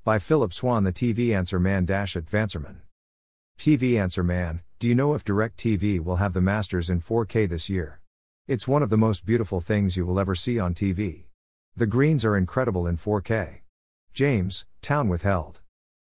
By Philip Swan, the TV Answer Man at Vanserman. TV Answer Man, do you know if DirecTV will have the Masters in 4K this year? It's one of the most beautiful things you will ever see on TV. The greens are incredible in 4K. James, Town withheld.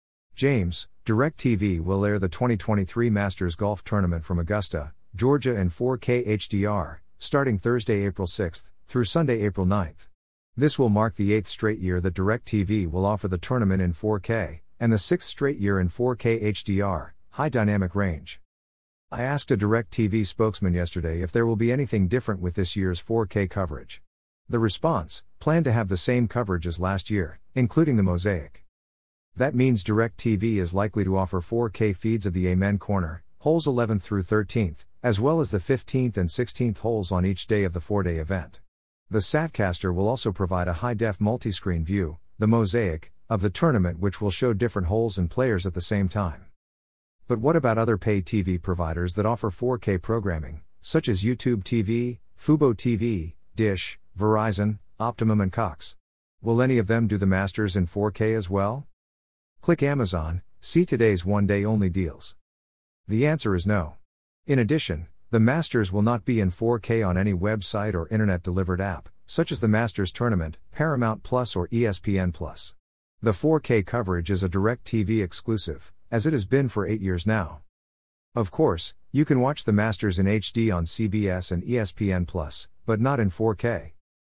James, DirecTV will air the 2023 Masters Golf Tournament from Augusta, Georgia in 4K HDR, starting Thursday, April 6th, through Sunday, April 9th. This will mark the 8th straight year that DirecTV will offer the tournament in 4K, and the 6th straight year in 4K HDR, high dynamic range. I asked a DirecTV spokesman yesterday if there will be anything different with this year's 4K coverage. The response: plan to have the same coverage as last year, including the mosaic. That means DirecTV is likely to offer 4K feeds of the Amen Corner, holes 11th through 13th, as well as the 15th and 16th holes on each day of the 4-day event. The Satcaster will also provide a high-def multi-screen view, the mosaic, of the tournament, which will show different holes and players at the same time. But what about other pay TV providers that offer 4K programming, such as YouTube TV, Fubo TV, Dish, Verizon, Optimum and Cox? Will any of them do the Masters in 4K as well? Click Amazon, see today's one-day only deals. The answer is no. In addition, the Masters will not be in 4K on any website or internet-delivered app, such as the Masters Tournament, Paramount Plus or ESPN Plus. The 4K coverage is a DirecTV exclusive, as it has been for 8 years now. Of course, you can watch the Masters in HD on CBS and ESPN Plus, but not in 4K.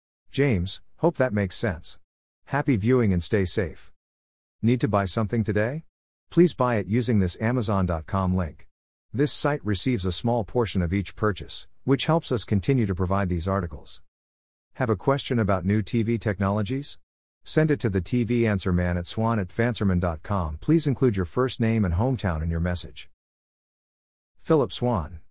James, hope that makes sense. Happy viewing and stay safe. Need to buy something today? Please buy it using this Amazon.com link. This site receives a small portion of each purchase, which helps us continue to provide these articles. Have a question about new TV technologies? Send it to the TV Answer Man at swan@vanserman.com. Please include your first name and hometown in your message. Philip Swan.